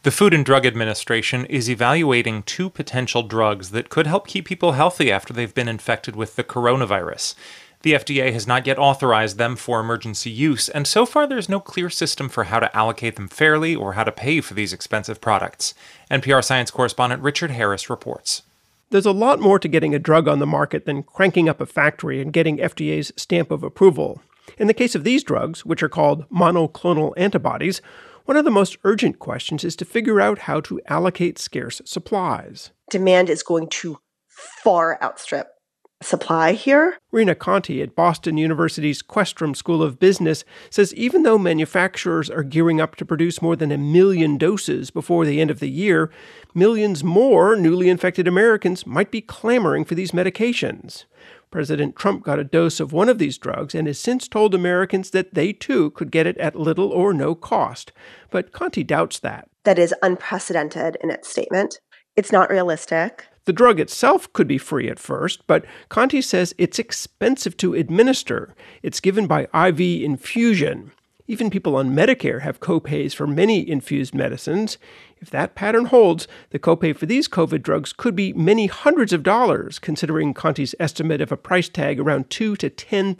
The Food and Drug Administration is evaluating two potential drugs that could help keep people healthy after they've been infected with the coronavirus. The FDA has not yet authorized them for emergency use, and so far there's no clear system for how to allocate them fairly or how to pay for these expensive products. NPR science correspondent Richard Harris reports. There's a lot more to getting a drug on the market than cranking up a factory and getting FDA's stamp of approval. In the case of these drugs, which are called monoclonal antibodies, one of the most urgent questions is to figure out how to allocate scarce supplies. Demand is going to far outstrip supply here. Rena Conti at Boston University's Questrom School of Business says even though manufacturers are gearing up to produce more than 1 million doses before the end of the year, millions more newly infected Americans might be clamoring for these medications. President Trump got a dose of one of these drugs and has since told Americans that they too could get it at little or no cost. But Conti doubts that. That is unprecedented in its statement. It's not realistic. The drug itself could be free at first, but Conti says it's expensive to administer. It's given by IV infusion. Even people on Medicare have copays for many infused medicines. If that pattern holds, the copay for these COVID drugs could be many hundreds of dollars, considering Conti's estimate of a price tag around $2,000 to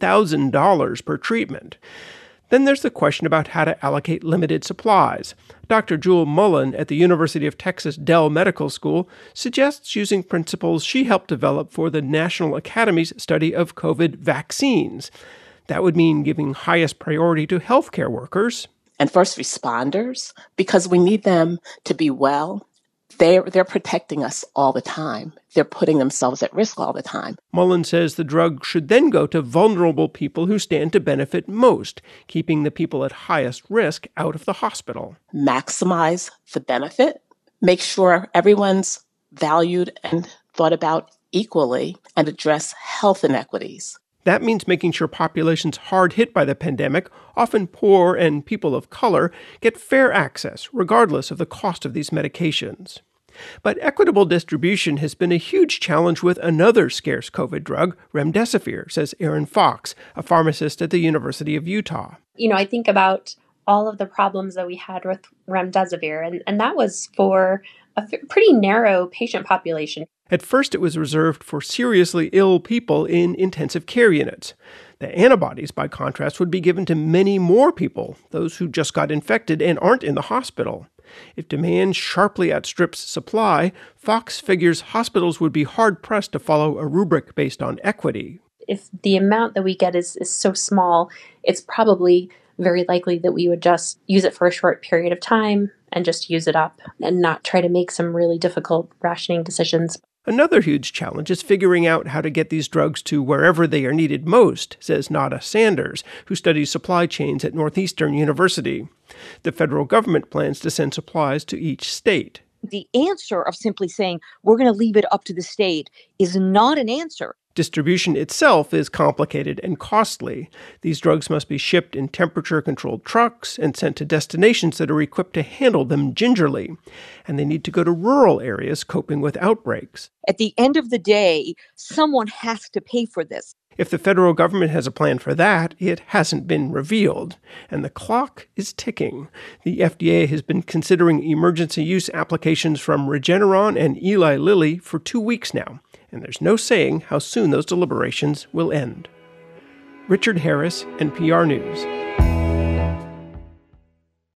$10,000 per treatment. Then there's the question about how to allocate limited supplies. Dr. Jewel Mullen at the University of Texas Dell Medical School suggests using principles she helped develop for the National Academy's study of COVID vaccines. That would mean giving highest priority to healthcare workers and first responders, because we need them to be well. They're protecting us all the time. They're putting themselves at risk all the time. Mullen says the drug should then go to vulnerable people who stand to benefit most, keeping the people at highest risk out of the hospital. Maximize the benefit, make sure everyone's valued and thought about equally, and address health inequities. That means making sure populations hard hit by the pandemic, often poor and people of color, get fair access, regardless of the cost of these medications. But equitable distribution has been a huge challenge with another scarce COVID drug, remdesivir, says Erin Fox, a pharmacist at the University of Utah. I think about all of the problems that we had with remdesivir, and that was for a pretty narrow patient population. At first, it was reserved for seriously ill people in intensive care units. The antibodies, by contrast, would be given to many more people, those who just got infected and aren't in the hospital. If demand sharply outstrips supply, Fox figures hospitals would be hard-pressed to follow a rubric based on equity. If the amount that we get is so small, it's probably very likely that we would just use it for a short period of time and just use it up and not try to make some really difficult rationing decisions. Another huge challenge is figuring out how to get these drugs to wherever they are needed most, says Nada Sanders, who studies supply chains at Northeastern University. The federal government plans to send supplies to each state. The answer of simply saying, we're going to leave it up to the state is not an answer. Distribution itself is complicated and costly. These drugs must be shipped in temperature-controlled trucks and sent to destinations that are equipped to handle them gingerly. And they need to go to rural areas coping with outbreaks. At the end of the day, someone has to pay for this. If the federal government has a plan for that, it hasn't been revealed. And the clock is ticking. The FDA has been considering emergency use applications from Regeneron and Eli Lilly for 2 weeks now. And there's no saying how soon those deliberations will end. Richard Harris, NPR News.